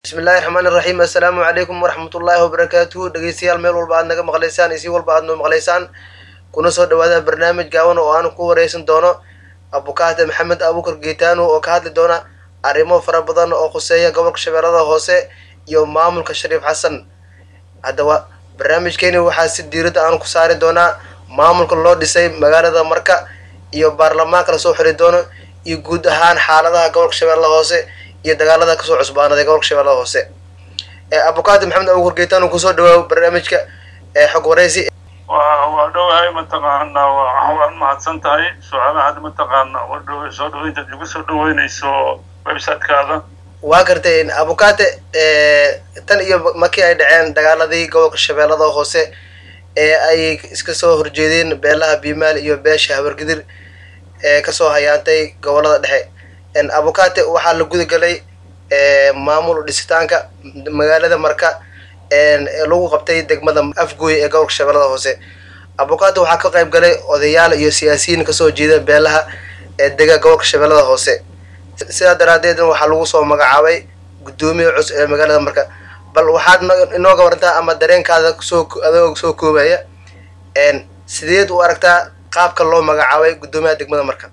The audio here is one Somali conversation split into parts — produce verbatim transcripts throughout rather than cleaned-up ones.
بسم الله الرحمن الرحيم السلام عليكم ورحمة الله وبركاته dhageystayaal meel walba aad naga maqlaysaan iyo si walba aad noo maqlaysaan kuna soo dhawaada barnaamij gaaban oo aan ku wareysan doono abukaate maxamed abuukar geetaano oo ka hadli doona arrimo fara badan oo khuseeya gobolka shabeellada hoose iyo maamulka shariif xasan haddaba barnaamijkeeni waxaa si diiradda aan ku saari doonaa maamulka loo dhisay magaalada marka iyo baarlamaanka la soo xiri doono iyo guud ahaan xaaladaha gobolka shabeellada hoose iyo dagaalada kasoo cusbaanaday gobolka shabeellada hoose abukaate maxamed abuukar geetaano kusoo dhawaaw barnaamijka xog wareysi waa dhowahay mataqaanaa waxaan mahadsan tahay su-aalaha hadda mataqaanaa waa dhow soo dhaweyntaad igu soo dhaweynayso websitekaada waa gartay abukaate tan iyo markii ay dhaceen dagaaladii gobolka shabeellada hoose ee ay iska soo horjeedeen beelaha biimaal iyo beesha habargidir ee kasoo hayaantay gobolada dhexe abukaate waxaa la guda galay maamul dhisitaanka magaalada marka lagu qabtay degmada afgooy ee gobolka shabeellada hoose abukaate waxaa ka qayb galay odayaal iyo siyaasiyiin kasoo jeeda beelaha ee dega gobolka shabeellada hoose sidaa daraadeedna waxaa lagu soo magacaabay guddoomiye cus ee magaalada marka bal waxaad inooga warantaa ama dareenkaada soo adoo soo koobaya sideed u aragtaa qaabka loo magacaabay guddoomiyaha degmada marka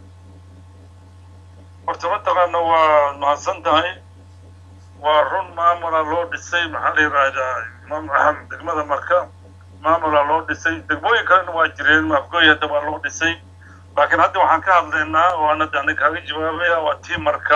horta mataqaana waa mahadsan tahay waa run maamula loo dhisay maxaa la yidhaahdaa degmada marka maamula loo dhisay degmooyin kalena waa jireen afgooy hadda waa loo dhisay laakiin hadda waxaan ka hadlaynaa waana dana kaaga jawaabaya waa tii marka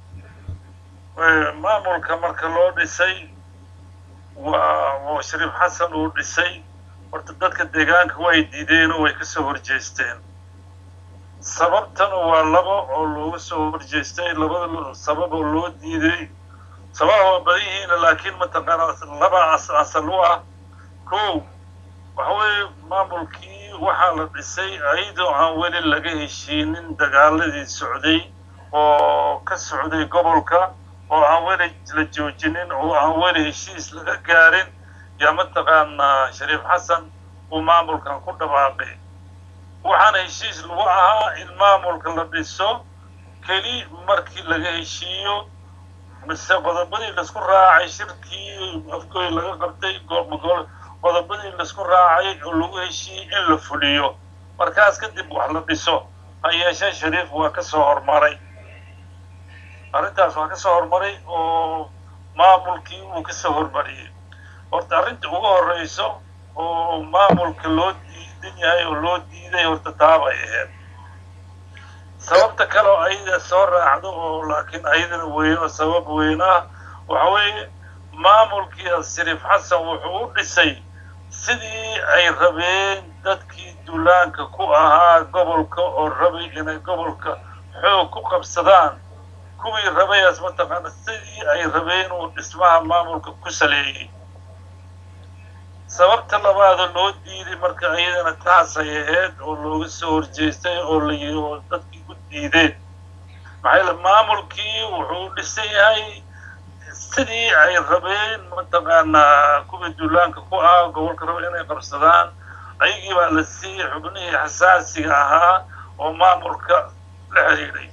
maamulka marka loo dhisay waa shariif xasan uu dhisay horta dadka deegaanka way diideen oo way kasoo horjeesteen sababtana waa laba oo looga soo horjeestay labada sabab oo loo diiday sababa waa badan yihiin laakiin mataqaana laba asal u ah kow waxa weeye maamulkii waxaa la dhisay ayadoo aan weli laga heshiinin dagaaladii socday oo ka socday gobolka oo aan weli la joojinin oo aan weli heshiis laga gaarin yaa mataqaanaa shariif xasan uu maamulkan ku dhawaaqay waxaana heshiis lagu ahaa in maamulka la dhiso keli markii laga heshiiyo mise qodobadii laisku raacay shirkii afgooy laga qabtay qodobadii laisku raacay oo lagu heshiiyey in la fuliyo markaas kadib wax la dhiso ha yeeshee shariif waa ka soo hormaray arrintaas waa ka soo hormaray oo maamulkii uu ka soo hormariyey horta arrinta ugu horreyso oo maamulka loo diidan yahay oo loo diiday horta taabay ahayd sababta kale oo ayada soo raacdo oo laakiin ayadana weyn oo sabab weyn ah waxa weeye maamulkii shariif xasan wuxuu u dhisay sidii ay rabeen dadkii duulaanka ku ahaa gobolka oo rabay inay gobolka xoog ku qabsadaan kuwii rabayaas mataqaana sidii ay rabeen uu dhismaha maamulka ku saleeyey sababta labaada loo diiday marka ayadana taasay ahayd oo looga soo horjeestay oo la oo dadkii ku diideen maxaa yeele maamulkii wuxuu dhisan yahay sidii ay rabeen mataqaanaa kuwii duulaanka ku ah gobolka raba inay qabsadaan ayagii baa la siiyey xubnihii xasaasiga ahaa oo maamulka la xiriiray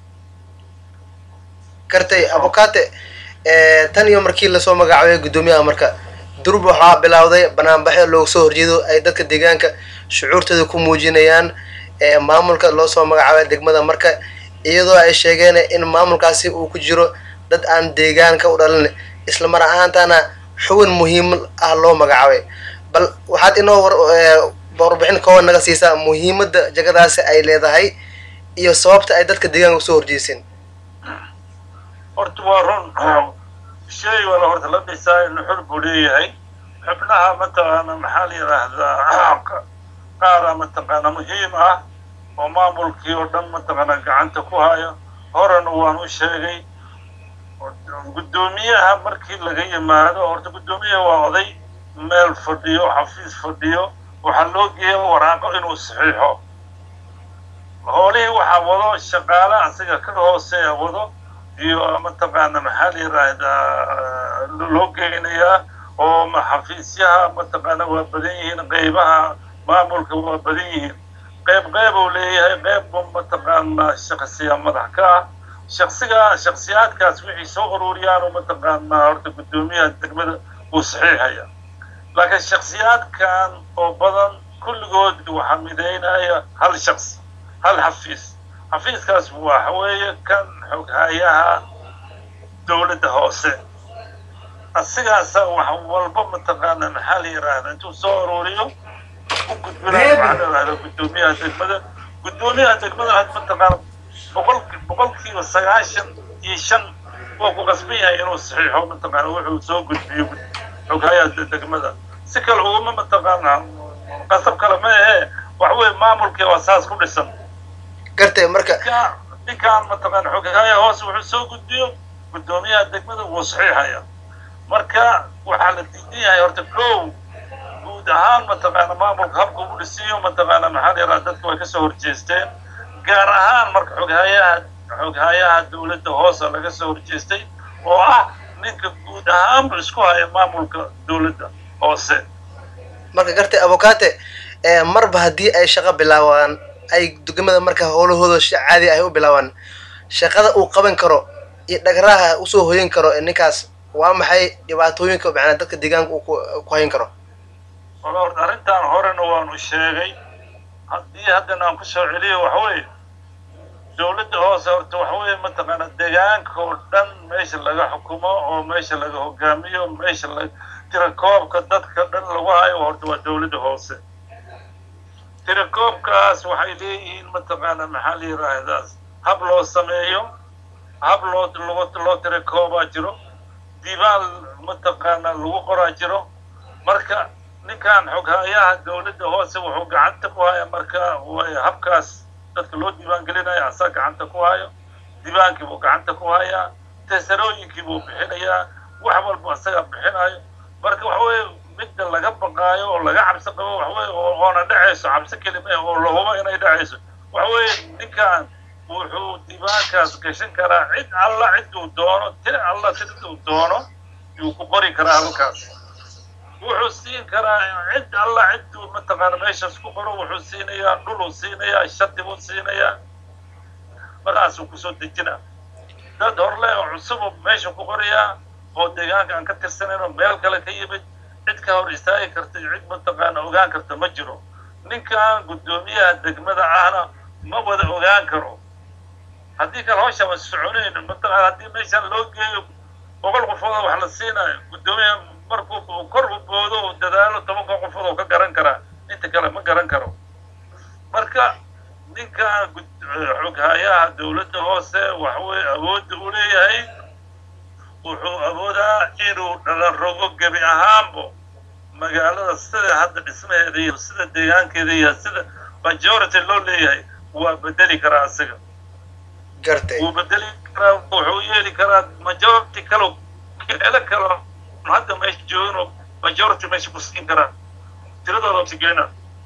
gartay abukaate tan iyo markii lasoo magacaabay guddoomiyaha marka durub waxaa bilowday banaanbaxyo looga soo horjeedo ay dadka deegaanka shucuurtooda ku muujinayaan maamulka loo soo magacaabay degmada marka iyadoo ay sheegeen in maamulkaasi uu ku jiro dad aan deegaanka u dhalin isla mar ahaantana xubin muhiim ah loo magacaabay bal waxaad inoo warbixin kooban naga siisaa muhiimadda jagadaasi ay leedahay iyo sababta ay dadka deegaanka usoo horjeeseen horta waa run shay wala horta la dhisaa inuu xor buu leeyahay xubnaha mataqaana maxaa la yidhaahdaa qaara mataqaana muhiim ah oo maamulkii oo dhan mataqaana gacanta ku hayo horena waan u sheegay guddoomiyaha markii laga yimaado horta guddoomiyaha waa oday meel fadhiyo xafiis fadhiyo waxaa loo geeya waraaqo inuu saxiixo howlihii waxaa wado shaqaale asiga ka hooseeya wado iyo mataqaana maxaa la yidhaahdaa loo geynayaa oo xafiisyaha mataqaana waa badan yihiin qeybaha maamulka waa badan yihiin qayb qayb uu leeyahay qayb mataqaana shaqsiya madax ka ah shaksiga shaksiyaadkaas wixii soo ururiyaan oo mataqaanaa horta guddoomiyaha degmada uu saxiixaya laakiin shaksiyaadkan oo badan kulligood waxaa midaynaya hal shaksi hal xafiis xafiiskaas waxa weeye kan xoghayaha dowladda hoose asigaasa wax walba mataqaana maxaa la yidhaahda intuu soo ururiyo u gudbinayo waxaa la yidhahda guddoomiyaha degmada guddoomiyaha degmada had mataqaana boqol boqolkiiba sagaashan iyo shan waa ku qasban yahay inuu saxiixo mataqaana wuxuu soo gudbiyo xoghayaha degmada si kale uguma mataqaana qasab kale ma ahe wax weeye maamulkii waa saas ku dhisan gartay marka ninkaan mataqaana xoghayaha hoose wuxuu soo gudbiyo guddoomiyaha degmada wuu saxiixaya marka waxaa la diidan yahay horta kow guud ahaan mataqaana maamulka habka u dhisiyo mataqaana maxaa la yidhaha dadka way kasoo horjeesteen gaar ahaan marka xoghayaha xoghayaha dowladda hoose laga soo horjeestay oo ah ninka guud ahaanba isku haya maamulka dowladda hoose marka gartay abukate marba haddii ay shaqo bilaabaan ay degmada marka howlahooda caadi ay u bilaabaan shaqada uu qaban karo iyo dhagraha usoo hoyin karo ninkaas waa maxay dhibaatooyinka macnaa dadka deegaanka uu ku hayn karo wala horta arrintan horena waanu sheegay haddii haddana aan kusoo celiyo waxa weeye dowladda hoose horta waxa weeye mataqaana deegaanka oo dhan meesha laga xukumo oo meesha laga hogaamiyo meesha la tirakoobka dadka dhan lagu hayo horta waa dowladda hoose tirakoobkaas waxay leeyihiin mataqaana maxaa la yidhaahdaas hab loo sameeyo hab loo loo tirakoobaa jiro diiwaan mataqaana lagu qoraa jiro marka ninkan xoghayaha dowladda hoose wuxuu gacanta ku haya marka way habkaas dadka loo diiwaan gelinayo asaa gacanta ku hayo diiwaankii buu gacanta ku hayaa tesarooyinkii buu bixinayaa wax walba asaga bixinayo marka waxa weeye midda laga baqaayo oo laga cabsi qabo waxa weeye oona dhacayso cabsi kelima oo la hubo inay dhacayso waxa weeye ninkan wuxuu diiwaankaas gashan karaa cid alla ciduu doono tiri alla siduu doono yuu ku qori karaa halkaas wuxuu siin karaa cid alla ciduu mataqaana meeshaas ku qoro wuxuu siinayaa dhuluu siinayaa shati buu siinayaa markaasuu kusoo dejinaa dad horle oo cusubu meesha ku qorayaa oo deegaanka aan ka tirsanayno meel kale ka yimid cid ka hor istaagi karta cid mataqaana ogaan karta ma jiro ninkan guddoomiyaha degmada ahna ma wada ogaan karo haddii kale hawsha ma soconayn mataqaana haddii meeshaan loo geeyo boqol qofood wax la siinayo guddoomiyaha markuu kor u boodo oo dadaalo tobanka qofood oo ka garan karaa inta kale ma garan karo marka ninkan xoghayaha dowladda hoose waxa weeye awoodda u leeyahay wuxuu awoodaa inuu dhalan rogo gebi ahaanbo magaalada sida hadda dhismaheeda iyo sida deegaankeeda iyo sida majority loo leeyahay waa bedeli karaa asiga gartay wuu bedeli karaa wuxuu yeeli karaa majority kalo ele kalo hadda meesha joogin majority meesha ku siin karaa tiradooda osigeyna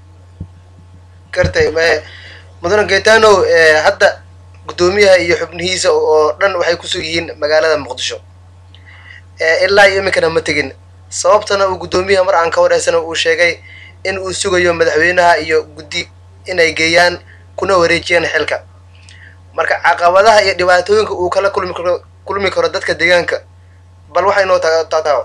gartay mudane Gaetano hadda guddoomiyaha iyo xubnihiisa oo dhan waxay ku sugiyiin magaalada Muqdisho ilaa iyo imikana ma tegin sababtana uu guddoomiyaha mar aan ka wareysana uu sheegay in uu sugayo madaxweynaha iyo guddi inay geeyaan kuna wareejiyaan xilka marka caqabadaha iyo dhibaatooyinka uu kala kulmi karo kulmi karo dadka deegaanka bal waxay noo taataaw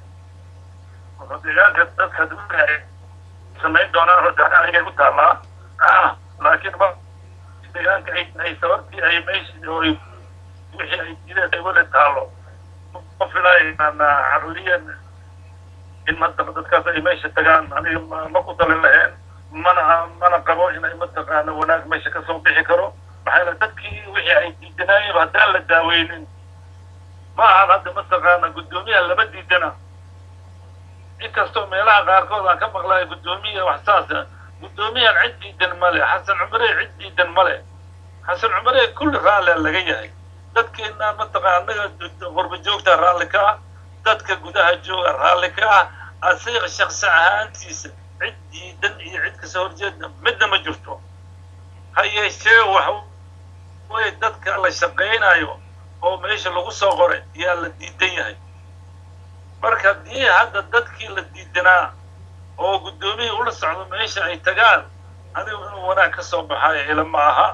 deegaanka dadka dadka samayn doonaan horta aniga ku taalaa laakiin ma deegaanka ay sababtii ay meesha oo wixii ay jireen ay wada taalo ma filaayaan caruuriyan in mataqaana dadkaas ay meesha tagaan aniga ma ku talin lahayn mana mana qabo inay mataqaana wanaag meesha ka soo bixi karo maxaa yeele dadkii wixii ay diidanaayeen haddaan la daaweynin ma ahan hadda mataqaana guddoomiyaha lama diidana inkastoo meelaha qaarkood aan ka maqlayo guddoomiya wax saasa guddoomiyahan cid diidan male xasan cumare cid diidan male xasan cumare kulli raalli laga yahay dadkeena mataqaana annaga qurba joogta raalli ka ah dadka gudaha jooga raalli ka ah asiga shakhsi ahaantiisa cid diidan iyo cid kasoo horjeedna midna ma jirto ha yeeshee waxa way dadka la shaqaynayo oo meesha lagu soo qoray yaa la diidan yahay marka haddii hadda dadkii la diidanaa oo guddoomiyii ula socdo meesha ay tagaan anigu inuu wanaag ka soo baxayo ila ma aha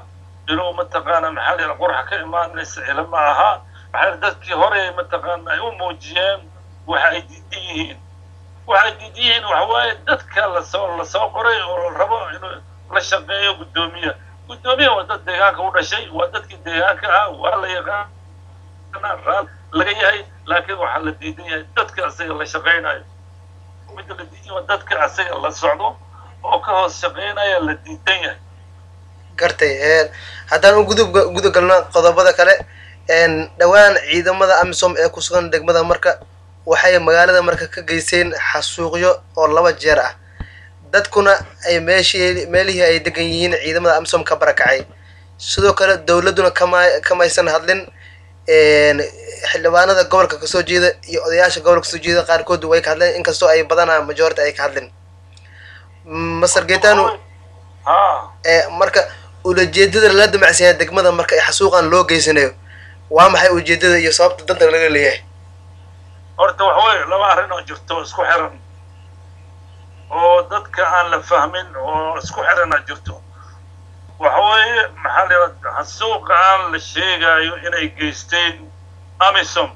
inuu mataqaana maxaa la qurxa ka imaanaysa ila ma aha maxay dadkii hore mataqaana ay u muujiyeen waxa ay diidan yihiin waxa ay diidan yihiin waxa waaye dadka la soo la soo qoray oo la rabo inuu la shaqeeyo guddoomiye guddoomiye waa dad deegaanka u dhashay waa dadkii deegaanka ah waa la yaqaan raal laga yahay laakiin waxaa la diidan yahay dadka asaga la shaqeynayo midda la diidan yahay dadka asaga la socdo oo ka hoos shaqeynaya la diidan yahay gartay haddaan u gudub guda galno qodobada kale dhawaan ciidamada amisom ee ku sugan degmada marka waxay magaalada marka ka geysteen xasuuqyo oo laba jeer ah dadkuna ay meeshii meelihii ay degan yihiin ciidamada amisom ka barakacay sidoo kale dawladuna kama kamaysan hadlin xildhibaanada gobolka kasoo jeeda iyo odayaasha gobolka kasoo jeeda qaarkood way ka hadleen inkastoo ay badanaa majority ay ka hadleen masar geetano marka ujeedada la damacsiyaa degmada marka ay xasuuqan loo geysanayo waa maxay ujeedada iyo sababta danta laga leeyahay horta waxa weeye laba arrin oo jirto isku xiran oo dadka aan la fahmin oo isku xirana jirto waxa weeye maxaa la yidhahdaa xasuuqa aan la sheegayo inay geysteen amisom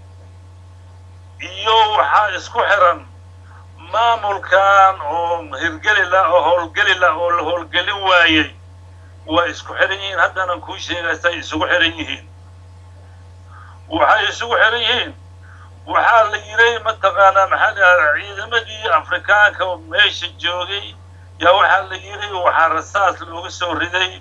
iyo waxaa isku xiran maamulkan oo hirgeli la oo howlgeli la oo la howlgelin waayey waa isku xiran yihiin haddaanan kuu sheegaysay isugu xiran yihiin waxay isugu xiran yihiin waxaa la yiray mataqaanaa maxaa la yidhahdaa ciidamadii afrikaanka oo meesha joogay yaa waxaa la yiray waxaa rasaas looga soo riday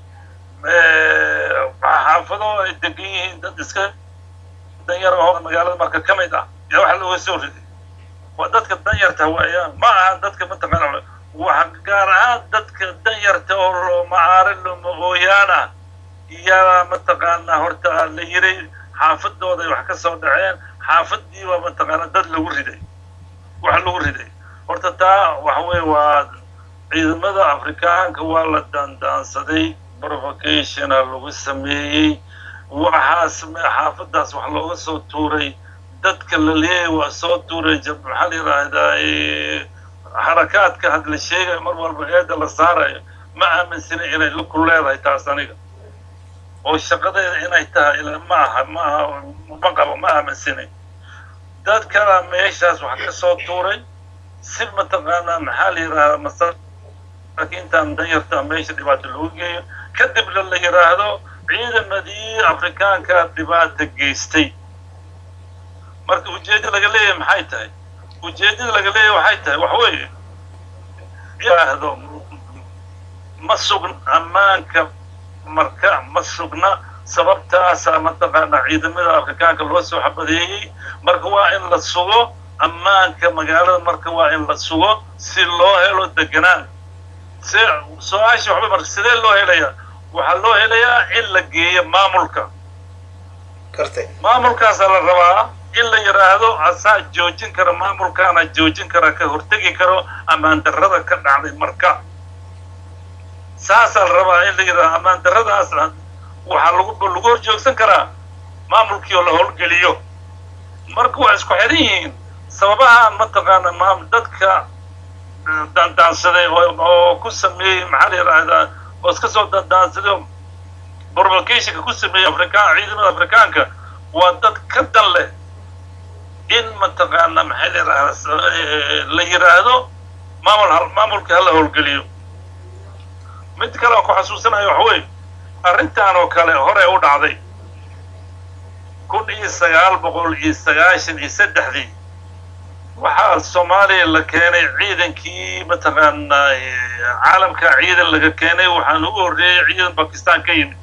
xaafado ay degan yihiin dad iska danyar oo magaalada marka ka mid ah yaa waxaa looga soo riday waa dadka danyarta waayaan ma aha dadka mataqaana waxa gaar ahaan dadka danyarta oo loo macaarin looma ooyaana yaa mataqaanaa horta la yiray xaafadooda ay wax ka soo dhaceen xaafadii waa mataqaana dad lagu riday wax lagu riday horta taa waxa weeye waa ciidamada afrikaanka waa la daandaansaday provocationa lagu sameeyey waxaas xaafadaas wax looga soo tuuray dadka la leeyahay waa soo tuuray maxaa la yidhaahdaa xarakaadka had la sheegayo mar walba eeda la saarayo ma aaminsana inay ku leedahay taas aniga oo shaqadeeda inay tahay ilaa ma aha ma aha ma qabo ma aaminsanay dad kala meeshaas wax ka soo tuuray si mataqaanaa maxaa la yidhahdaa masaakiintan danyarta meesha dhibaato loogu geeyo kadibna la yidhaahdo ciidamadii afrikaanka dhibaata geystay marka ujeedda laga leeyahay maxay tahay ujeeddada laga leeyahay waxay tahay wax weeye yidhaahdo ma sugna ammaanka marka ma sugna sababtaasaa mataqaanaa ciidamada afrikaanka loo soo xabadeeyey marka waa in la sugo ammaanka magaalada marka waa in la sugo si loo helo deganaan se su-aasha waxba marka sidee loo helayaa waxaa loo helayaa in la geeyo maamulka kartay maamulkaasaa la rabaa in la yidhaahdo asaa joojin kara maamulkaana joojin kara ka hortegi karo ammaan darrada ka dhacday marka saasaa la rabaa in la yidhahdo ammaan darradaas waxaa lagu lagu hor joogsan karaa maamulkii oo la howlgeliyo marka waa isku xiran yihiin sababaha mataqaana maam dadka daandaansaday oo ku sameeyey maxaa la yidhaahdaa oo iska soo daandaansaday oo provocationka ku sameeyey afrikaan ciidamada afrikaanka waa dad ka dan leh in mataqaana maxaa la yidhaahdaa la yidhaahdo maamul maamulka hala howlgeliyo mid kale aan ku xasuusanayo waxa weeye arrintan oo kale hore u dhacday kun iyo sagaal boqol iyo sagaashan iyo saddexdii waxaa soomaaliya la keenay ciidankii mataqaanaa caalamka ciidan laga keenay waxaan ugu horreeyey ciidan bakistan ka yimid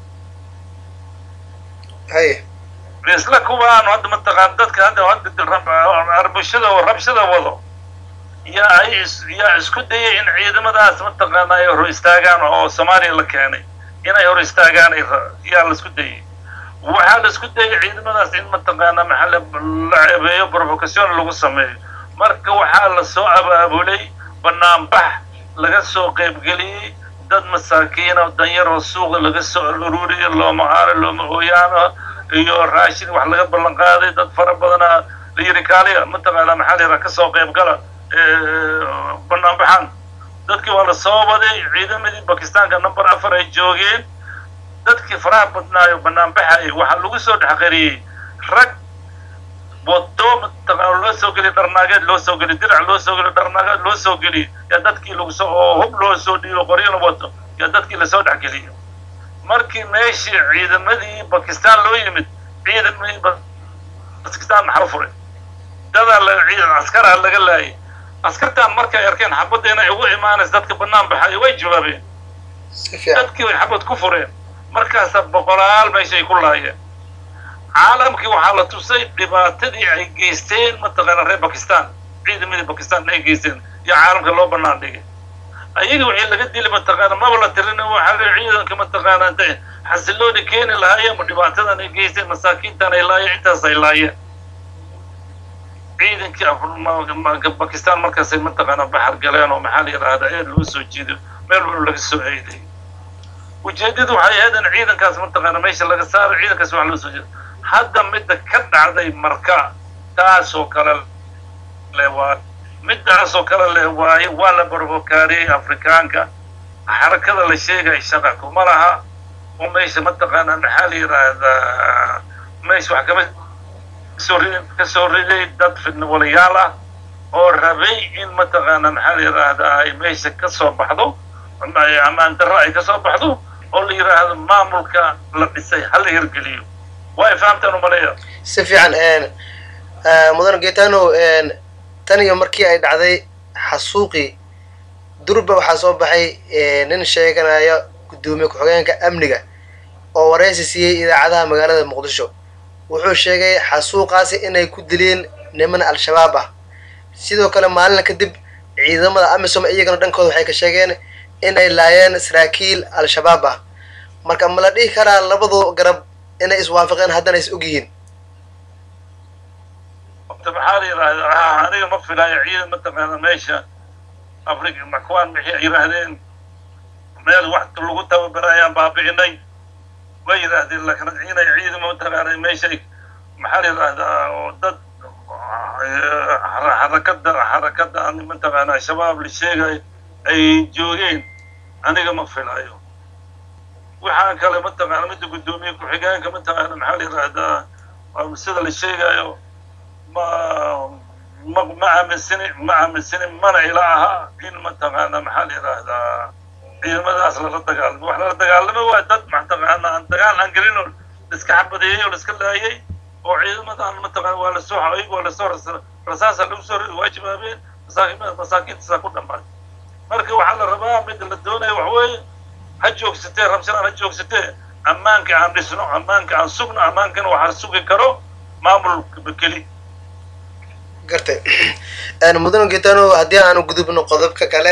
haye isla kuwaan hadda mataqaan dadka hadda hadda arbashada oo rabshada wado yaa ay yaa isku dayay in ciidamadaas mataqaanaa ay hor istaagaan oo soomaaliya la keenay inay hor istaagaan yaa la isku dayay waxaa la isku dayay ciidamadaas in mataqaanaa maxaa la ceebeeyo provocation lagu sameeyo marka waxaa la soo abaabulay banaanbax laga soo qaybgeliyey dad masaakiin oo danyar oo suuqa laga soo ururiyo looma aaro looma ooyaano iyo raashin wax laga ballan qaaday dad fara badana la yiri kaaliya mataqaanaa maxaa la yidhaha ka soo qayb gala banaanbaxan dadkii waa la soo waday ciidamadii bakistaanka number afar ay joogeen dadkii faraha badnaayo bannaan baxayay waxaa lagu soo dhexqariyey rag wado mataqaana loo soo geliy dharnaageed loo soo geliy dirac loo soo geliy dharnaageed loo soo geliy yaa dadkii lagu soo oo hub loo soo dhiibo qoryana wato yaa dadkii lasoo dhexgeliyo markii meeshii ciidamadii bakistaan loo yimid ciidamadii bakistaan maxaa furay dadaa la ciidan askaraha laga laayay askartaan markay arkeen xabadda inay ugu imaanaysa dadka bannaan baxayo way jawaabeen dadkii way xabad ku fureen markaasa boqolaal meeshay ku laayeen caalamkii waxaa la tusay dhibaatadii ay geysteen mataqaana reer bakistaan ciidamadii bakistaan ay geysteen iyo caalamka loo bannaan dhigay ayaga wixii laga dili mataqaana maba la tirin waxaa ciidanka mataqaana intay xasilooni keeni lahaayeen ma dhibaatadan ay geysteen masaakiintan ay laayeen intaas ay laayeen ciidankii bakistaan markaasay mataqaana baxar galeen oo maxaa la yidhaahdaa eed loo soo jiido meel walba laga soo eeday ujeedadu waxay ahayd in ciidankaas mataqaana meesha laga saaro ciidankaas wax loo soo jeedo hadda midda ka dhacday marka taasoo kale le waa middaasoo kale le waaye waa la barbokaariyey afrikaanka xarakada la sheegay shaqa kuma laha oo meesha mataqaana maxaa la yidhaahdaa meesha wax kama soo rid ka soo riday dad fidnawalayaal ah oo rabay in mataqaana maxaa la yidhaahdaa ay meesha ka soo baxdo ammaan darro ay ka soo baxdo oo la yidhaahdo maamulka la dhisay hala hirgeliyo way fahamtaan umaleeya si fiican mudan geetano tan iyo markii ay dhacday xasuuqii durba waxaa soo baxay nin sheeganaya guddoomiye ku-xigeenka amniga oo wareysi siiyey idaacadaha magaalada muqdisho wuxuu sheegay xasuuqaasi inay ku dileen niman al-shabaab ah sidoo kale maalin kadib ciidamada amisom iyagana dhankooda waxay ka sheegeen inay laayeen saraakiil al-shabaab ah marka ma la dhihi karaa labadu garab inay iswaafaqeen haddana is og yihiin maxaa la yidhaahdaa aniga ma filaayo ciidan mataqaana meesha afrika makwaan maxay yidhaahdeen meel wax lagu tababarayaan baabi'inay way yidhaahdeen laakiin inay ciidan mataqaana meesha maxaa la yidhaahdaa oo dad xarakada xarakada mataqaana shabaab la sheegay ay joogeen aniga ma filaayo waxaan kale mataqaana midda guddoomiye ku-xigeenka mataqaana maxaa la yidhaahdaa sida la sheegayo ma ma ma aaminsani ma aaminsani mana ila aha in mataqaana maxaa la yidhaahdaa ciidamadaas lala dagaalamo wax lala dagaalamo waa dad mataqaana aan dagaal aan gelin oo iska xabadeeyey oo iska laayay oo ciidamadan mataqaana waa lasoo ayag waa lasoo rasaasa lagu soo riday waa jawaabeen masaakiin masaakiintaasaa ku dhammaatay marka waxaa la rabaa mid la doonayo wax weeye ha joogsatee rabshanaan ha joogsatee ammaanka aan dhisno ammaanka aan sugno ammaankana waxaa sugi karo maamulka keli gartay mudan geetano haddii aanu gudubno qodobka kale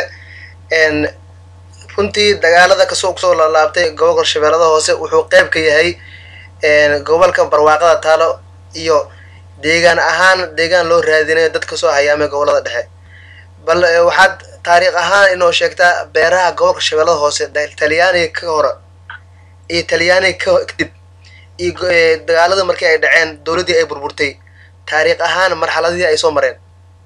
runtii dagaalada kasoo kusoo laalaabtay gobolka shabeellada hoose wuxuu qayb ka yahay gobolka barwaaqada taalo iyo deegaan ahaan deegaan loo raadinayo dad kasoo hayaamay gobolada dhexe bal waxaad taariikh ahaan inoo sheegtaa beeraha gobolka shabeellada hoose talyaaniga ka hore iyo talyaaniga kadib iyo dagaalada markii ay dhaceen dowladdii ay burburtay taariikh ahaan marxaladihii ay soo mareen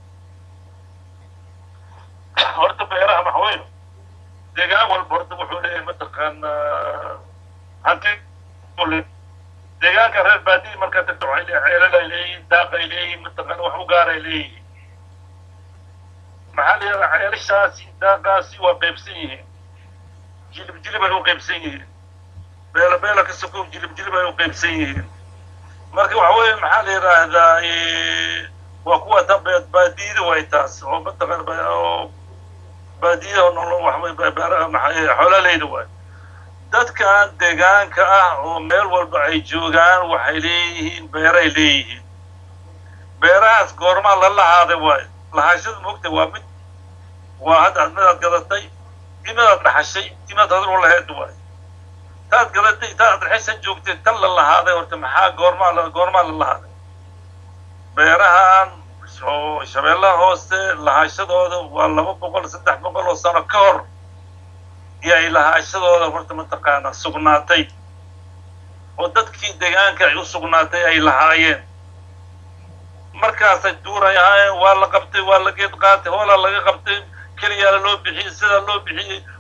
horta beeraha waxa weeye deegaan walba horta wuxuu leeyahay mataqaana hanti deegaanka reer baadiyi markaa tagto waxay leeyahay ceelal ay leeyihiin daaq ay leeyihiin mataqaana wax u gaar ay leeyihiin maxaa la yidhaha ceelashaasi daaqaasi waa qaybsan yihiin jilib jilib ay u qaybsan yihiin beela beela ka sokow jilib jilib ay u qaybsan yihiin marka waxa weeye maxaa la yidhaahdaa waa kuwa dambe baadiyada way taas oo mataqaana oo baadiyaha nolol waxway xoolaaleyda waay dadkan deegaanka ah oo meel walba ay joogaan waxay leeyihiin beeray leeyihiin beerahaas goormaa la lahaaday waay lahaashada moogta waa mid waa hadda midaad gadatay imidaad dhaxashay imidaad hadal u laheed waay taad gadatay taad dhaxashan joogtay tan la lahaaday horta maxaa goormaa la goormaa la lahaaday beerahan oo shabeellaha hoose lahaashadooda waa laba boqol saddex boqol oo sano ka hor iyo ay lahaashadooda horta mataqaana sugnaatay oo dadkii deegaanka ay u sugnaatay ay lahaayeen markaasay duuray ahaayeen waa la qabtay waa la geed qaatay hoolaa laga qabtay keliyaala loo bixiyey sidaa loo bixiyey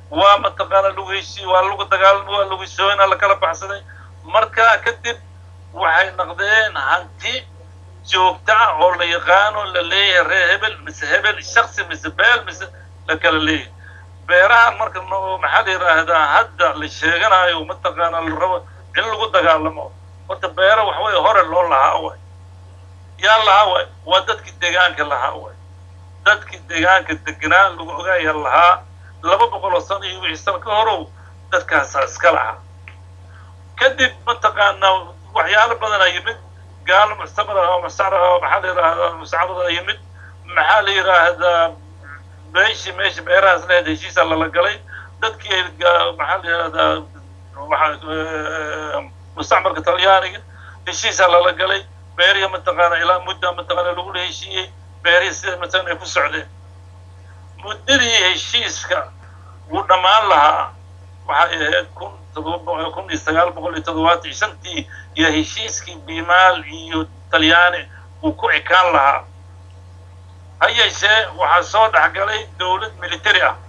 وما تقال لويشي واللغة تقال لويشوين على كلا بحثنا مركا كتب وحي نقدين هانتي جوكتا ولا يغانو اللي هبل مس هبل الشخص مس بال مس لكلا ليه بيرها مركا محلي هذا هدا للشيغنا يوم تقال الرو اللغة تقال لما وتبيرها وحوي هور اللون لها أول يلا هاوي ودتك الدجان كلها هاوي دتك الدجان كالدجنان لو جاي يلا ها لما بقول صني ويستر كهرو دتك أساس كلها كذب منطقة إنه وحيال بدنا يمد قال مستمر أو مستعر أو محل هذا مستعرض يمد محل هذا بيش ميش بيراس له شيء صار له قلي دتك محل هذا مستعمر كطلياني شيء صار له قلي بيريا منطقة إلى مدة منطقة الأولى شيء بيريا مثلا يكون سعودي مدري هالشيء كا ونمان لها وحي كون تضرب كون يستقال بقول تضوات عشانتي يا هالشيء كي بمال يو طلياني وكوع كان لها أي شيء وحصاد حقلي دولة ميليتريا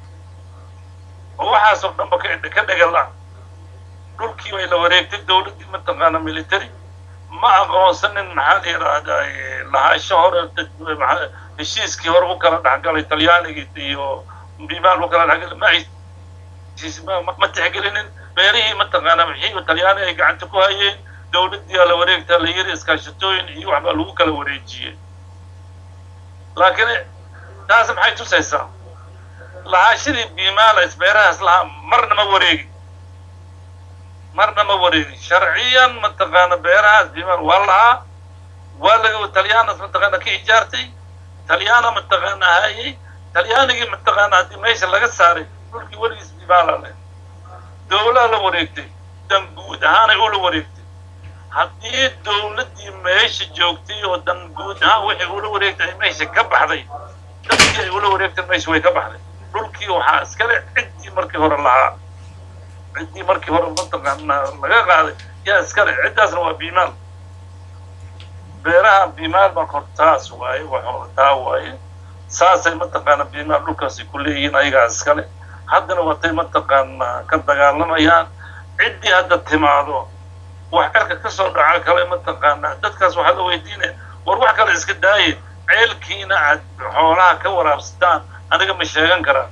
وحصاد دم كده كده قال دول كيو إلى وريك دولة منطقة ميليتري ما أقوسن إن هذه هذا لها الشهر الشيء كي هو وكالة حق الإيطالياني يو بيمان وكالة حق ما يس ما ما تحقلين بيريه متقنا محي الإيطالياني قاعد تكوهين دولة ديال وريك تلير إسكاشتوين يو عمل وكالة وريجية لكن لازم حي تسيسا لها شري بيمان إسبيرها لها مرنا ما وريك مرنا ما وريني شرعيا منطقة بيرها بمر والله ولا تليانا منطقة كي إجارتي تليانا منطقة هاي تليانا منطقة هذه ماشي لقى ساري كل كي وريس ببالا دولة لا وريكتي دنجود هانا يقول وريكتي هذه الدولة دي ماشي جوكتي ودنجود ها وحي يقول وريكتي ماشي كبحضي دنجي يقول وريكتي ماشي وي كبحضي كل كي وحاس كلا عندي مركي هور الله عندي مركي هور منطقة لغا قاعدة يا اسكري عداس نوا بيمال بيراها بيمال مكورتاس واي وحورتا واي ساسي منطقة بيمال لوكاسي كليين ايقا اسكري حدنا واتي منطقة كدقال لما يان عندي هذا التماضو وحكالك كسر دعا كالي منطقة دادكاس وحدا ويديني وروح كالي اسك داي عيلكينا عد حولها كورا بستان انا مش شايغان كرا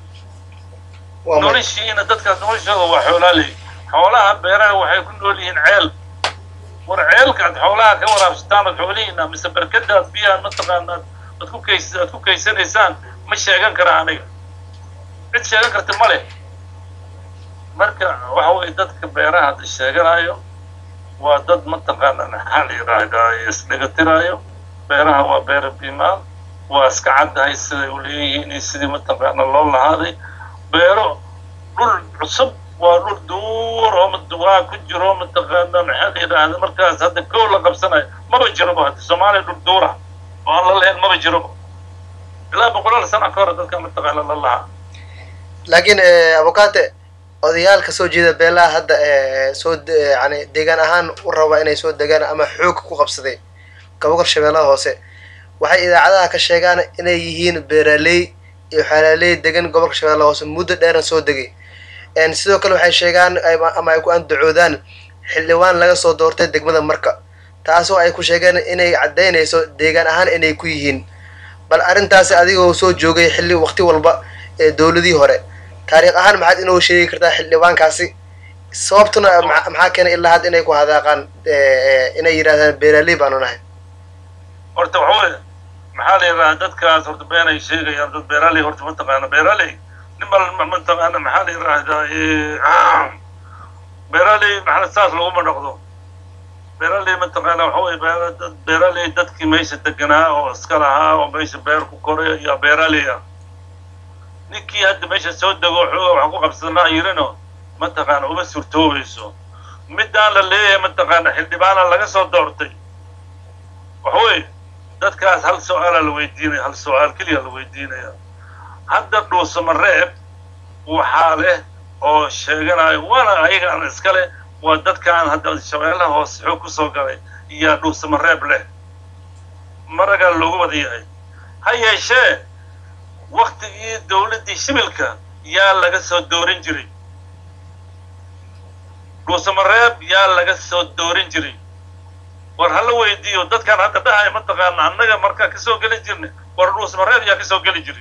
نوليشينا دادكاس نوليشينا وحولا لي حولها بيراها وحي كل نوليين عيل ورعيلك عد حولها كورا بستان وحولينا مثل بركدها بيها المنطقة تكون كيس تكون كيسان إنسان مش شايغان كرا انا عد شايغان كرا مالي marka waxa way dadka beeraha sheeganayo waa dad mataqaana hal iraada isnaga tirayo beeraha waa beer biimaal waa iska cadahay sida uu leeyahay sidii mataqaana loo lahaaday beero dhul cusub waa dhul duur oo madwaa ku jiro mataqaana hal iraada markaas hadda koow la qabsanayo ma jiro baad Soomaaliya dhul duura oo la leeyahay ma jiro ilaa boqolaal sano ka hor dadka mataqaana la lahaa laakiin abukate odayaalka soo jeeda beelaha hadda ee soo yani deegaan ahaan u raba inay soo degaan ama xoog ku qabsaday gobolka Shabeellaha Hoose waxay idaacadaha ka sheegaan inay yihiin beeraley iyo xalaaley degan gobolka Shabeellaha Hoose muddo dheer soo degay een sidoo kale waxay sheegaan ama ay ku andacoodaan xildhibaan laga soo doortay degmada Marka taasoo ay ku sheegeen inay cadeynayso deegaan ahaan inay ku yihiin bal arintaas adigoo soo joogay xilli waqti walba ee dawladii hore taariikh ahaan maxaad inoo sheegi kartaa xildhibaankaasi sababtuna maxaa keenay ilaa had inay ku hadaaqaan inay yiraahdaan beeraley baan nahay horta waxa maxaa la yiraahdaa dadkaas horta beenay sheegayaan dad beeraley horta ma taqaana beeraley nimal ma taqaana maxaa la yiraahdaa beeraley maxaa saas lagu noqdo beeraley ma taqaana waxa beeraley dadkii meesha deganaa oo iska lahaa oo meesha beer ku koray iyo beeraley ninkii hadda meesha soo dago waxa ku qabsanaa yirino ma taqaan uma suurtoobayso midaan la leeyahay ma taqaan xildhibaan laga soo doortay waxay dadkaas hal su'aal la weydiinay hal su'aal kaliya la weydiinaya hadda dhuusamareeb waxa leh oo sheeganayo wala ayaga aan iska leh waa dadkaan hadda Shabeellaha Hoose xog ku soo galay iyo dhuusamareeb leh maraga loogu wadayahay ha yeeshee waqtigii dawladii shibilka yaa laga soo doorin jiray dhuusamareeb yaa laga soo doorin jiray war hala weydiiyo dadkan hadda dhahay ma taqaana annaga markaa ka soo geli jirnay war dhuusamareeb yaa ka soo geli jiray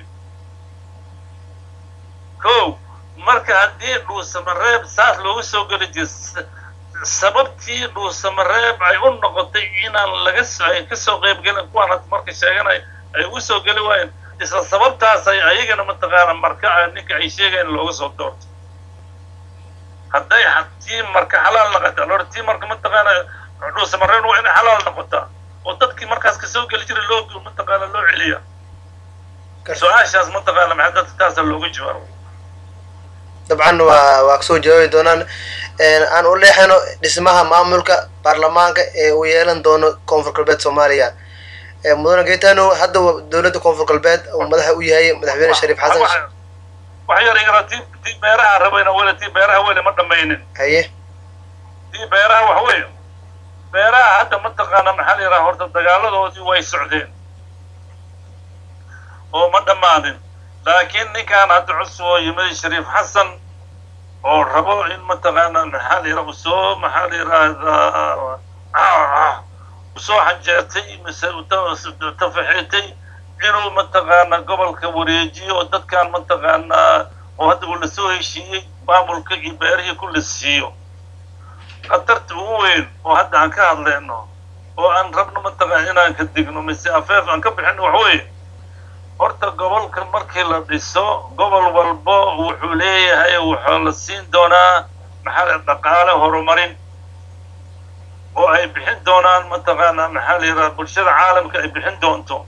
kow marka haddii dhuusamareeb saas loogu soo geli jiray sababtii dhuusamareeb ay u noqotay inaan laga ay ka soo qayb gelin kuwaan hadda marka sheeganay ay ugu soo geli waayeen isla sababtaas ay ayagana mataqaana marka ninka ay sheegayeen looga soo doorto hadday tii marka xalaal noqota lor tii marka mataqaana dhuusamareeb waa inay xalaal noqotaa oo dadkii markaas ka soo geli jiray loo mataqaana loo celiya su-aashaas mataqaana maxaa dadka taasa loogu jawaabo dabcan waa waa kasoo jawaabi doonaan aan u leexano dhismaha maamulka baarlamaanka ee uu yeelan doono koonfur galbeed soomaaliya mudane Gaetano hadda dowladda koonfur galbeed uu madaxa u yahay madaxweyne Shariif Xasan wax yar igara tii tii beeraha rabayna wala tii beeraha wala ma dhamaynin haye tii beeraha wax weeyo beeraha hadda mataqaana maxaa la yiraahdaa horta dagaaladoodii way socdeen oo ma dhamaanin laakiin ninkaan hadda cusub oo yimid Shariif Xasan oo rabo in mataqaana maxaa la yiraahdaa soo maxaa la yiraahdaa soo xajeertay mise tafaxeetay inuu mataqaana gobolka wareejiyo oo dadkaan mataqaana oo hadda uu la soo heshiiyey maamulka iyo beerihii ku la siiyo qatarta ugu weyn oo hadda aan ka hadlayno oo aan rabno mataqaana inaan ka digno mise afeef aan ka bixino wax weeye horta gobolka markii la dhiso gobol walbo wuxuu leeyahay wuxuu la siin doonaa maxaa la dhaqaale horumarin oo ay bixin doonaan mataqaana maxaa la yiraahdaa bulshada caalamka ay bixin doonto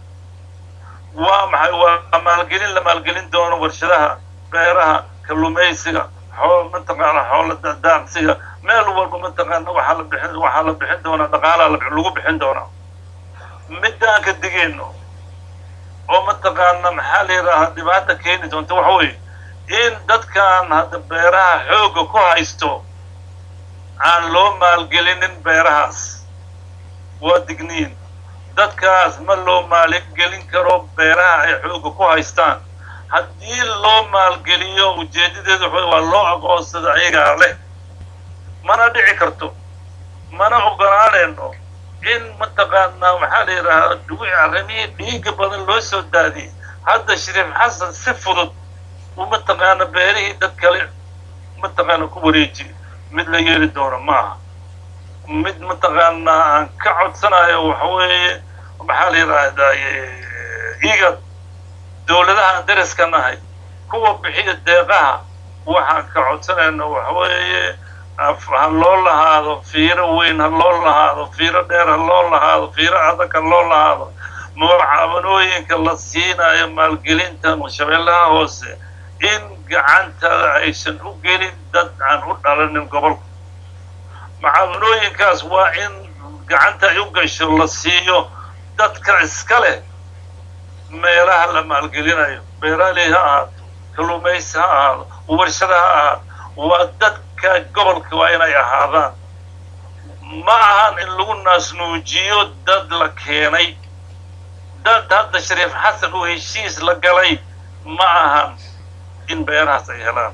waa maxay waa maalgelin la maalgelin doono warshadaha beeraha kalluumaysiga xoolo mataqaana xoolo daaqsiga meel walba mataqaana waxaa la bixin waxaa la bixin doonaa dhaqaalaha lagu bixin doonaa midaan ka digayno oo mataqaana maxaa la yiraahdaa dhibaata keeni doonto waxa weeye in dadkan hadda beeraha xoogga ku haysto aan loo maalgelinin beerahaas waa digniin dadkaas ma loo maalgelin karo beeraha ay xoogga ku haystaan haddii loo maalgeliyo ujeedadeedu waa loo aqoonsada ayagaa leh mana dhici karto mana ogolaanayno in mataqaana maxaa la yiraahdaa dhuwi arrimihii dhiigga badan loo soo daadiyey hadda Shariif Xasan si fudud uu mataqaana beerihii dad kale mataqaana ku wareejiyo mid la yeeli doono maaha mid mataqaana aan ka codsanayo waxa weeye maxaa la yiraahdaa iga dowladaha dariska nahay kuwa bixiya deeqaha waxaan ka codsanayna waxa weeye ha loo lahaado fiiro weyn ha loo lahaado fiiro dheer ha loo lahaado fiiro adag ha loo lahaado mucaawanooyinka la siinayo maalgelinta shabeellaha hoose in gacantada aysan u gelin dad aan u dhalanin gobolka mucaawanooyinkaas waa in gacanta ay u gasho la siiyo dadka iska leh meelaha la maalgelinayo beeraley ha ahaato kalluumaysi ha ahaado warshada ha ahaado waa dadka gobolka waa inay ahaadaan ma ahan in lagu naasnuujiyo dad la keenay dad hadda Shariif Xasan uu heshiis la galay ma ahan in beerahaas ay helaan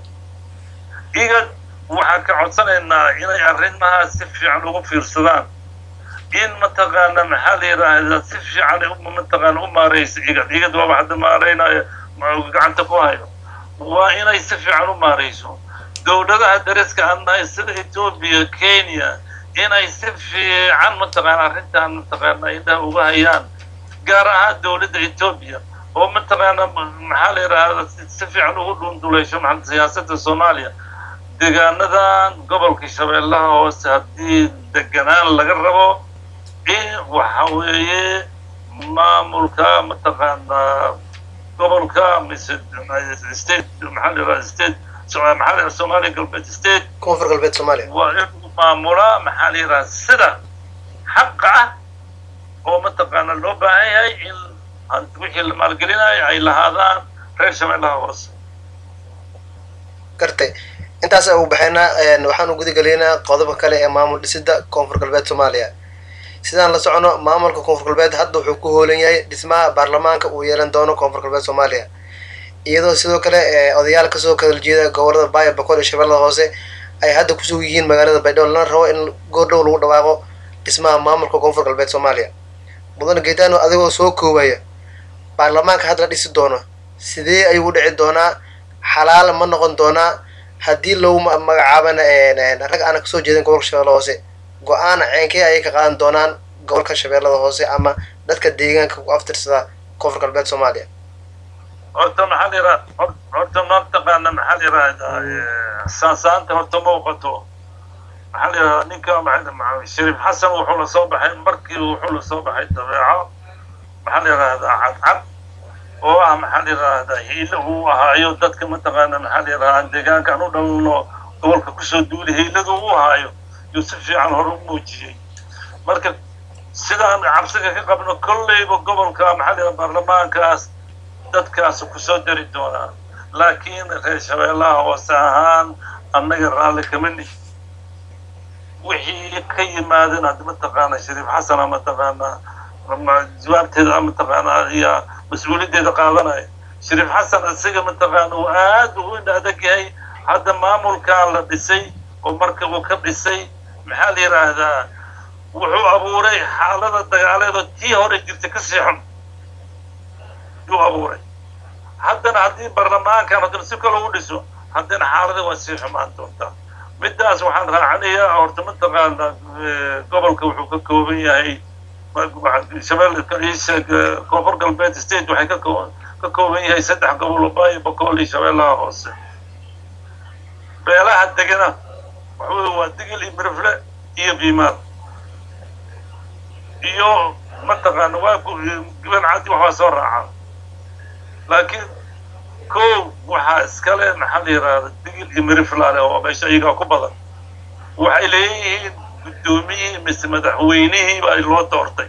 iga waxaan ka codsanaynaa inay arrimahaas si fiican ugu fiirsadaan in mataqaana maxaa la yiraahdaa si fiican mataqaana u maarayso igad igad waa hadda maaraynayo gacanta ku hayo waa inay si fiican u maarayso dowladaha dariska annahay sida Ethiopia Kenya inay si fiican mataqaana arrintan mataqaana indhaha uga hayaan gaar ahaan dowladda Ethiopia oo mataqaana maxaa la yiraahdaa si fiican ugu dhunduleysho maxaa siyaasadda Soomaaliya deegaanadan gobolka Shabeellaha hoose haddii deganaan laga rabo in waxa weeye maamulka mataqaana gobolka mise state maxaa la yiraahdaa state maxaa la Soomaaliya galbeed state koonfur galbeed Soomaaliya waa in maamula maxaa la yiraahdaa sida xaq ah oo mataqaana loo baahan yahay in wixii la maalgelinayo ay lahaadaan reer Shabeellaha hoose gartay intaas ugu baxayna waxaan u gudagaleynaa qodobka kale ee maamul dhisida koonfur galbeed Soomaaliya sidaan la socono maamulka koonfur galbeed hadda wuxuu ku hoolan yahay dhismaha baarlamaanka uu yeelan doono koonfur galbeed Soomaaliya iyadoo sidoo kale odayaal kasoo kala jeeda gobolada Baay Bakool iyo Shabeellaha Hoose ay hadda ku sugan yihiin magaalada Baydhabo lana rabo in goordhow lagu dhawaaqo dhismaha maamulka koonfur galbeed Soomaaliya. mudane Geetaano adigoo soo koobaya baarlamaanka hadda la dhisi doono sidee ayuu u dhici doonaa, xalaal ma noqon doonaa haddii lagu magacaabana rag aan kasoo jeedin gobolka Shabeellaha Hoose, go-aan ceenkee ayay ka qaadan doonaan gobolka Shabeellaha Hoose ama dadka deegaanka ku aftirsada koonfur galbeed Soomaaliya? horta maxaa la yidhaha horta mataqaana maxaa la yidhahdaa saansaanta horta muuqato maxaa la yidhahdaa ninka Shariif Xasan wuxuu la soo baxay markii wuxuu la soo baxay dabeeco maxaa la yidhahdaa cadcad oo ah maxaa la yidhahdaa hiilo uu ahaayo dadka mataqaana maxaa la yidhahdaa deegaanka aan u dhalno gobolka kusoo duuli hiiladu uu ahaayo yuu si fiican hore u muujiyey. marka sidaan cabsiga ka qabno kolleyba gobolka maxaa la yidhahdaa baarlamaankaas dadkaas ku soo dari doonaa, laakiin reer Shabeellaha Hoose ahaan annaga raalli kama nihin wixii ka yimaadeen hadda mataqaana Shariif Xasan ama mataqaana jawaabteeda mataqaana iyo mas'uuliyaddeeda qaadanaya. Shariif Xasan asiga mataqaana uu aad u adag yahay hadda maamulkaa la dhisay oo marka uu ka dhisay maxaa la yidhaahdaa wuxuu abuuray xaalada dagaaleed oo tii hore jirta ka sii xun yuu abuuray. haddana haddii baarlamaankan haddana si kale u dhiso haddana xaalada waa sii xumaan doontaa. midaas waxaan raacanayaa horta mataqaana gobolka wuxuu ka kooban yahay shabeelle koonfur galbeed state waxay ka ka kooban yahay saddex gobol oo Baay Bakool iyo Shabeellaha Hoose. beelaha degana wuxuu waa Digil iyo Mirifle iyo Biimaal iyo mataqaana waa gaban cadi waxaa soo raaca, laakiin kow waxaa iskale maxaa la yidhahdaa Digil iyo Mirifle oo meesha iyagaa ku badan. waxay leeyihiin guddoomiyihii mise madaxweynihii baa loo doortay.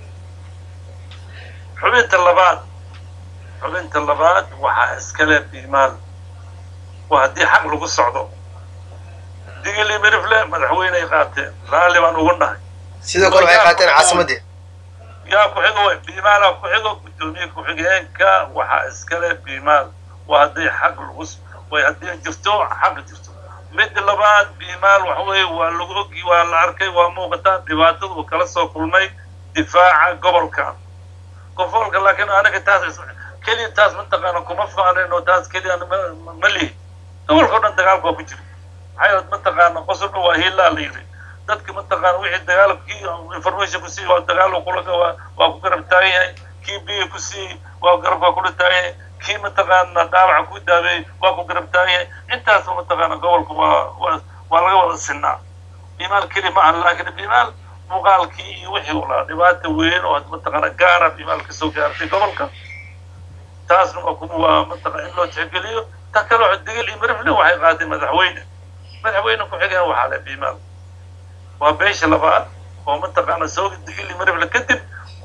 xubinta labaad xubinta labaad waxaa iskale Biimaal waa haddii xaq lagu socdo. Digil iyo Mirifle madaxweyney qaateen raalli baan ugu nahay, sidoo kale waxay qaateen caasimadii. yaa ku xigo way Biimaal ku xigo gudoomiye ku xigeenka waxaa iskale Biimaal waa haddii xaq lagu way haddii jirto xaq jirto. mid labaad Biimaal waxa weeye waa lagu ogi waa la arkay waa muuqataa dhibaatada uu kala soo kulmay difaaca gobolka gobolka laakiin anaga taas kaliya taas mataqaana kuma faaneen oo taas kaliya ma lihi gobolka dhan dagaalka ku jira. waxay mataqaana qosol waa hiilaa la yiri dadka mataqaana wixii dagaalkii information ku sii waa dagaal oo kula waa ku garab taagay kii biyo ku sii waa garab ku taagay kii mataqaana dhaawac ku daabay waa ku garab taagay intaas mataqaana gobolka waa waa laga wada sinaa. Biimaal kaliya ma aha laakiin Biimaal muuqaalkii iyo wixii uu lahaa dhibaato weyn oo mataqaana gaara Biimaal ka soo gaartay gobolka taasna waa kuma waa mataqaana in loo tixgeliyo. ta kale oo Digil iyo Mirifle waxay qaaday madaxweyne madaxweyne ku xigeen waxaa la Biimaal waa beesha labaad oo mataqaana soo Digil iyo Mirifle kadib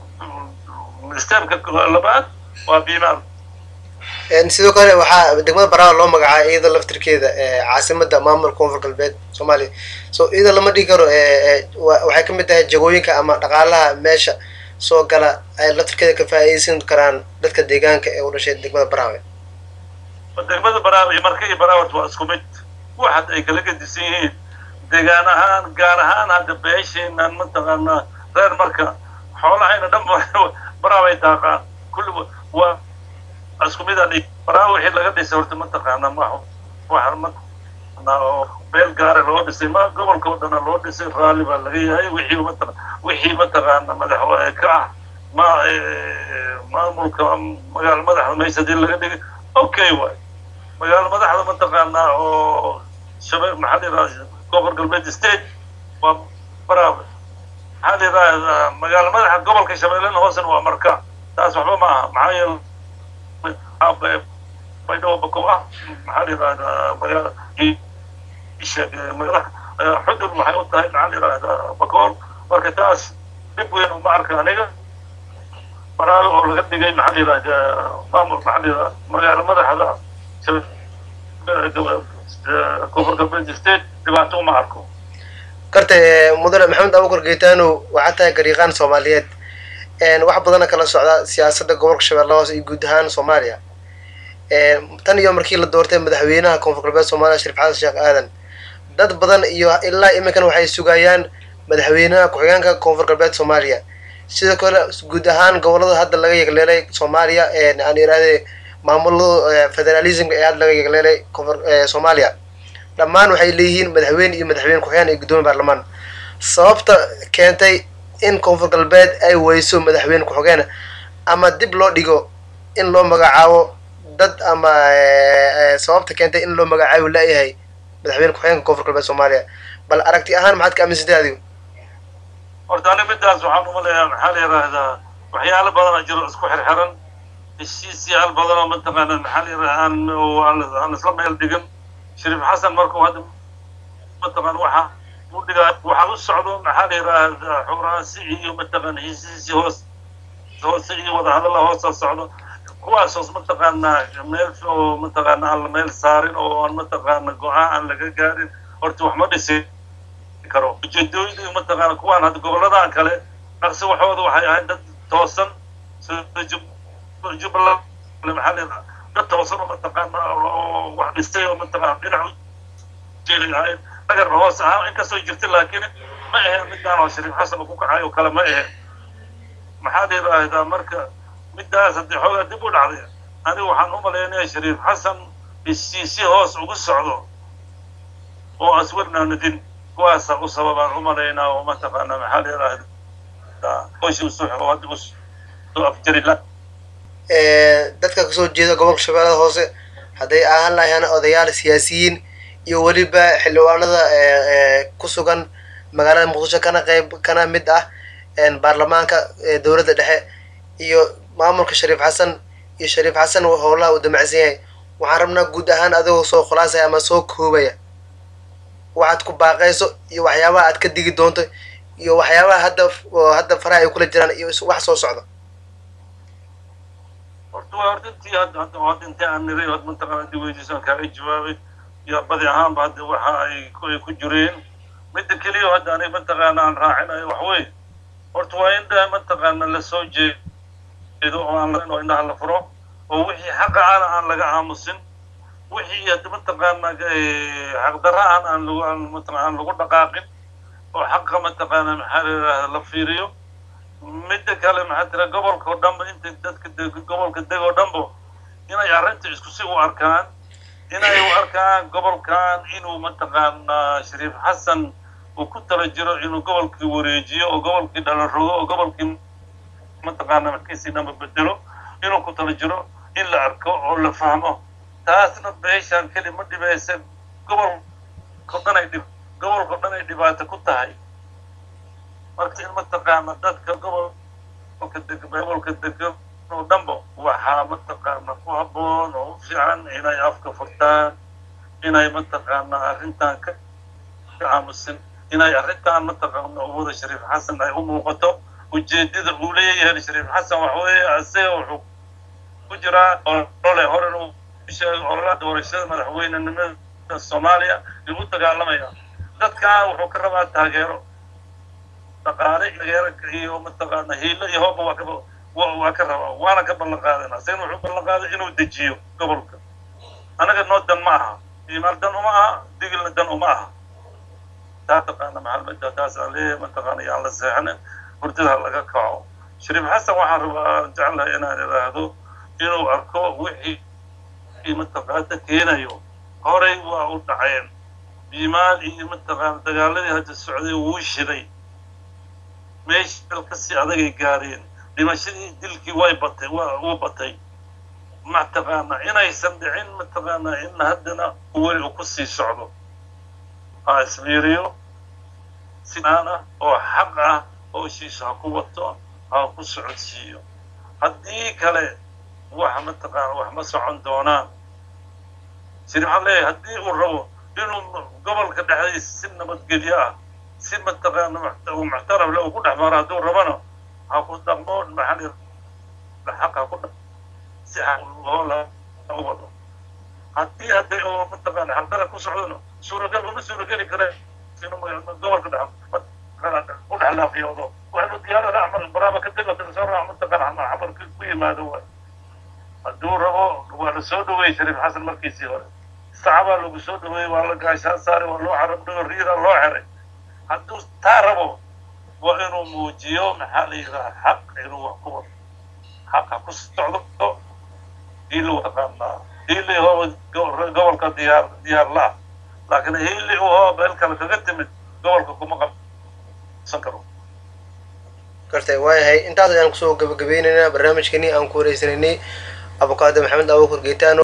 istaabka labaad waa Biimaal. sidoo kale waxaa degmada Baraawe loo magacaabay iyada laftirkeeda caasimada maamulka koonfur galbeed Soomaaliya. so iyada lama dhigi karo waxay ka mid tahay jagooyinka ama dhaqaalaha meesha soo gala ay laftirkeeda ka faa'iideysan karaan dadka deegaanka ee u dhashay degmada Baraawe. degmada Baraawe marka iyo Baraawe waa isku mid waxaad ay kala gedisan yihiin deegaan ahaan gaar ahaan hadda beesheenan mataqaana reer marka xoolahayna dhan Baraawe ay taaqaan kulli waa isku mid ah. Baraawe wixii laga dhisay horta mataqaana ma waxa ma beel gaar ah loo dhisay ma gobolka oo dhan loo dhisay raalli baa laga yahay wixii mataqaana wixii mataqaana madaxweyne ka ah ma maamulka magaal madaxda meesha dil laga dhigay okay waay magaal madaxda mataqaana oo shabeelle maxaa la yiraahdaa koonfur galbeed state waa Baraawe. maxaa la yiraahdaa magaal madaxda gobolka Shabeellaha Hoose waa Marka taas waxba ma aha maxaa yeelay Baydhabo Bakool ah maxaa la yiraahdaa magaal isha magaal xudur waxay u tahay maxaa la yiraahdaa Bakool marka taas dib weyn uma arka aniga. Baraawe oo laga dhigay maxaa la yiraahdaa maamul maxaa la yiraahdaa magaal madaxda koonfur galbeed state dhibaato uma arko. karta mudane Maxamed Abuukar Geetaano waxaa tahay gariiqaan Soomaaliyeed wax badan kala socda siyaasadda gobolka Shabeellaha Hoose iyo guud ahaan Soomaaliya. tan iyo markii la doortay madaxweynaha koonfur galbeed soomaaliya shariif xasan sheekh aadan dad badan iyo ilaa iminkan waxay sugayaan madaxweynaha ku-xigeenka koonfur galbeed soomaaliya. sidoo kale guud ahaan gobolada hadda laga yegleelay soomaaliya aan iraahday maamulada federalismka ee hadda laga yegleelay koonfur soomaaliya dhammaan waxay leeyihiin madaxweyne iyo madaxweyne ku-xigeen iyo guddoomiye baarlamaan. sababta keentay in koonfur galbeed ay weyso madaxweyne ku-xigeen ama dib loo dhigo in loo magacaabo dad ama sababta keentay in loo magacaabo laayahay madaxweyne ku-xigeenka koonfur galbeed soomaaliya bal aragti ahaan maxaad ka aaminsantahay adigu؟ horta aniga midaas waxaan umaleeyaa maxaa la yidhaahdaa waxyaalo badan jiro isku xirxiran heshiisyaal badan oo mataqaana maxaa la yidhahdaa aan isla meel dhigin. shariif xasan markuu hadda mataqaan waxa u dhigaa waxa u socdo maxaa la yidhaahdaa xuraansi iyo mataqaan heshiisi hoos hoose iyo wadahadalla hoosa socdo kuwaas hoos mataqaana meel oo mataqaana aan la meel saarin oo aan mataqaana go-aan aan laga gaarin horta wax ma dhisi karo. ujeedooyinka mataqaana kuwaan hadda goboladan kale dhaqsi waxooda waxay ahayd dad toosan sida jubbaland maxaa la yidhaha dad toosan oo mataqaana oo wax dhistay oo mataqaana dhinac jeeli ahayd dhagarna hoos ahaa inkastoo jirta laakiin ma aheen midaan oo shariif xasan uu ku kacay oo kale ma aheen. maxaa la yidhaahdaa marka midaas haddii xoogaa dib u dhacday aniga waxaan u malaynayaa shariif xasan heshiisi hoos ugu socdo oo aswarnaanadin kuwaasa u sababaan u malaynaa oo mataqaana maxaa la yidhaahdaa hooshi usoo hadda usoo afjari la dadka kasoo jeeda gobolka shabeellada hoose hadday ahaan lahayaan odayaal siyaasiyiin iyo weliba xildhibaanada ku sugan magaalada muqdisho kana qayb kana mid ah baarlamaanka dowladda dhexe iyo maamulka shariif xasan iyo shariif xasan howlaha uu damacsan yahay waxaan rabnaa guud ahaan adigoo soo khulaasaya ama soo koobaya waxaad ku baaqayso iyo waxyaabaha aad ka digi doonto iyo waxyaabaha hadda hadda faraha ay kula jiraan iyo wax soo socda. horta waa horta intii hadda hadda hadda intii aan niray hadda mataqaana haddii weydiisaan kaaga jawaabay iyo badi ahaanba hadda waxa ay ay ku jireen midda keliya hadda aniga mataqaana aan raacinayo wax weyn horta waa in dhaa mataqaana la soo jeedo oo aan oo indhaha la furo oo wixii xaqa ana aan laga aamusin wixii hadda mataqaana xaqdarra aan aan lagu aan mataqaana lagu dhaqaaqin oo xaqa mataqaana maxaa la yidhaahdaa la fiiriyo. midda kale maxaa tira gobolka oo dhanba inta dadka gobolka deg oo dhanba inay arrinta isku si u arkaan inay u arkaan gobolkan inuu mataqaana shariif xasan uu ku tala jiro inuu gobolkii wareejiyo oo gobolkii dhalan rogo oo gobolkii mataqaana markiisii dhanba bedelo inuu ku tala jiro in la arko oo la fahmo. taasna beeshaan keli ma dhibaysa gobolka dhan ay dhib gobolka dhan ay dhibaato ku tahay. marka in mataqaana dadka gobolka deg gobolka degan oo dhanba waxaa mataqaana ku habboon oo u fiican inay afka furtaan inay mataqaana arrintan ka aamusin inay arrintan mataqaana wada shariif xasan ay u muuqato ujeedada uu leeyahay shariif xasan wax weeye asaga wuxuu ku jiraa olole hore uu sheegay ololaha doorashada madaxweynenimada soomaaliya inuu u dagaalamaya dadkan wuxuu ka rabaa taageero dhaqaale taageero iyo mataqaana hiilo iyo hooba waa ka waa ka rabaa waana ka ballan qaadana asagana wuxuu ballan qaaday inuu dejiyo gobolka. anaga noo dan ma aha imaar dan uma aha digilna dan uma aha taa taqaana maxalmada taas aan leeyahay mataqaana yaan la seexanin hurdada laga kaco. shariif xasan waxaan rabaa jeclahay inaan idhaahdo inuu arko wixii mataqaana keenayo horey waa u dhaceen biimaal iyo mataqaana dagaaladii hadda socday wuu shiday meesha dalkasi adagay gaareen dhimashadii dilkii way batay waa uu batay mataqaana inaysan dhicin mataqaana in haddana weli uu ku sii socdo ha ismiiriyo sidaan ah oo xaq ah oo shiisha ha ku wato ha ku socodsiiyo haddii kale wax mataqaana wax ma socon doonaan. shariif waxaan leeyahay haddii uu rabo inuu gobolka dhexdiisa si nabadgelyo ah si mataqaana muxtaraf le uu ku dhex maro hadduu rabana ha ku dhaqmo maxaa xaq ha ku dhaqmo si xaq loola u wado haddii hadday oo mataqaana xaqdara ku socdona suuragal uma suurageli kare inuu gobolka dhex ku dhex laafiyoodo waxaynu diyaarada acmal baraaba ka dego soo raac mataqaana xamar ku yimaado waay hadduu rabo waa la soo dhaweeyey shariif xasan markiisii hore sacabaa lagu soo dhaweeyey waa la gaashaan saaray waa loo carab dhigo riira loo xeray hadduu taa rabo waa inuu muujiyo maxaa la yidhaha xaq inuu wax ku wado xaqa ku socdo hiili waqaanaa hiili hoo gobolka diyaar diyaar la laakiin hiili uu hoo meel kale kaga timid gobolka kuma qabsan karo gartay waayahay intaas ayaan kusoo gabagabaynaynaa barnaamijkeenii aan ku wareysanaynay abukaado maxamed abuukar geetaano